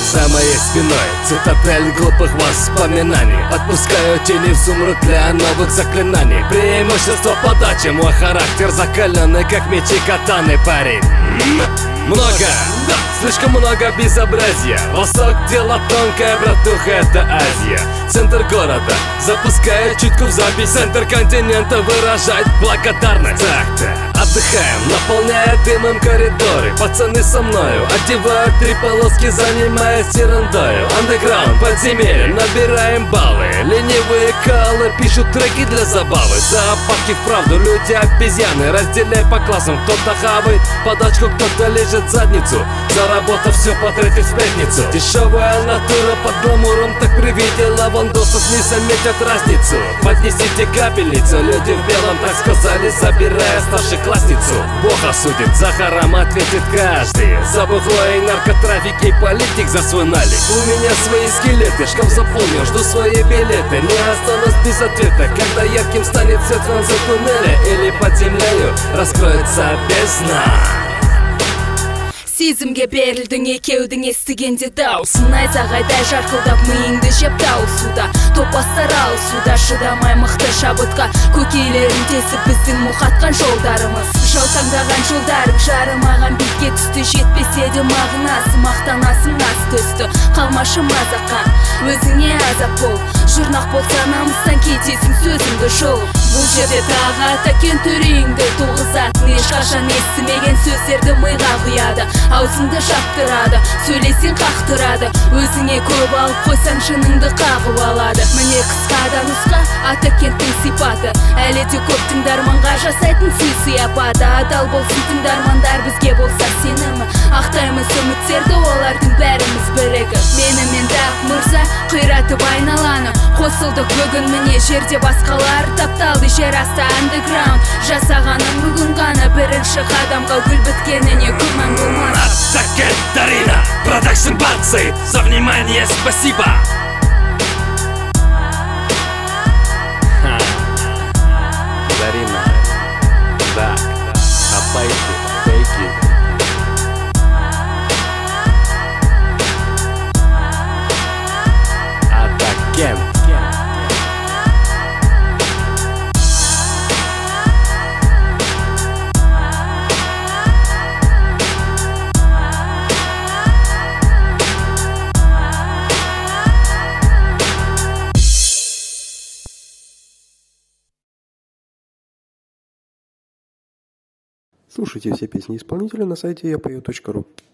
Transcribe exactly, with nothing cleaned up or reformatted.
за моей спиной цитадель глупых воспоминаний. Отпускаю тени в сумрак для новых заклинаний. Преимущество подачи, мой характер закаленный, как мечи катаны, парень. Много, да, слишком много безобразия. Восток дело тонкое, братуха, это Азия. Центр города, запускаю чутку в запись. Центр континента выражать благодарность. Так-то, отдыхаем, наполняя дымом коридоры. Пацаны со мною одевают три полоски, занимаясь ерундою. Андеграунд, подземелье, набираем баллы. Ленивые калы пишут треки для забавы. Зоопарки вправду, люди обезьяны. Разделяй по классам, кто-то хавает подачку, кто-то лежит задницу. Заработав все потратить в пятницу. Дешевая натура под гламуром так привидела вандосов, не заметят разницу. Поднесите капельницу, люди в белом так сказали, забирая старшеклассницу. Бог осудит, за харам ответит каждый. За бухло и наркотрафик и политик за свой налик. У меня свои скелеты, шкаф заполнил, жду свои билеты. Не останусь без ответа, когда ярким станет свет в конце туннеля. Или под землею раскроется бездна. Сезімге берілдің екеудің естігенде дауыс. Найзағайдай жарқылдап миыңды жеп тауысуда. Топастар алысуда, шыдамай мықты шабытқа. Көкейлерін тесіп біздің мұқатқан жолдарымыз. Жаутаңдаған жолдарың жарымаған бетке түсті. Жетпесе де мағынасы, мақтанасың нас төсті. Қалмашы мазаққа, өзіңе азап бол. Жұрнақ болса намыстан кетесің сөзіңді жол. Бұл жерде тағы атакен төреңді тоғызатын. Ешқашан естімеген сөздерді миға құяды. Аузыңды жаптырады, сөйлесең қақтырады. Өзіңе көп алып қойсаң жыныңды қағып алады. Міне қысқа да нұсқа атакенттің сипаты. Әлі де көп тыңдарманға жасайтын сый сияпаты. Адал болсын тыңдармандар бізге болса сенімі. Ақтаймыз үміттерді олардың бәріміз бірігіп. Менімен дақ мұрза қиратып айналаны. Қосылдық бүгін міне жерде басқалар тапталды. Жер асты андеграунд жасағаным бүгін ғана. Бірінші қадамға гүл біткеніне күмән болмас. Атакен Дарина, продакшн бацы, за внимание спасибо. Дарина, да, апайте, фейки. Атакен. Слушайте все песни исполнителя на сайте я пою точка ру.